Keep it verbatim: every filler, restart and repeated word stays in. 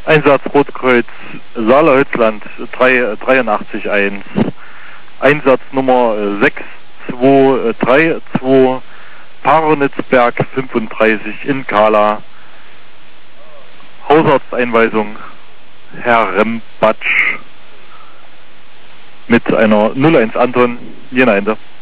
Einsatz Rotkreuz Saale-Hölzland drei dreiundachtzig eins. Einsatz Nummer sechs zwei drei zwei Paronitzberg fünfunddreißig in Kala. Hausarzteinweisung Herr Rembatsch mit einer null eins Anton, Jena Ende.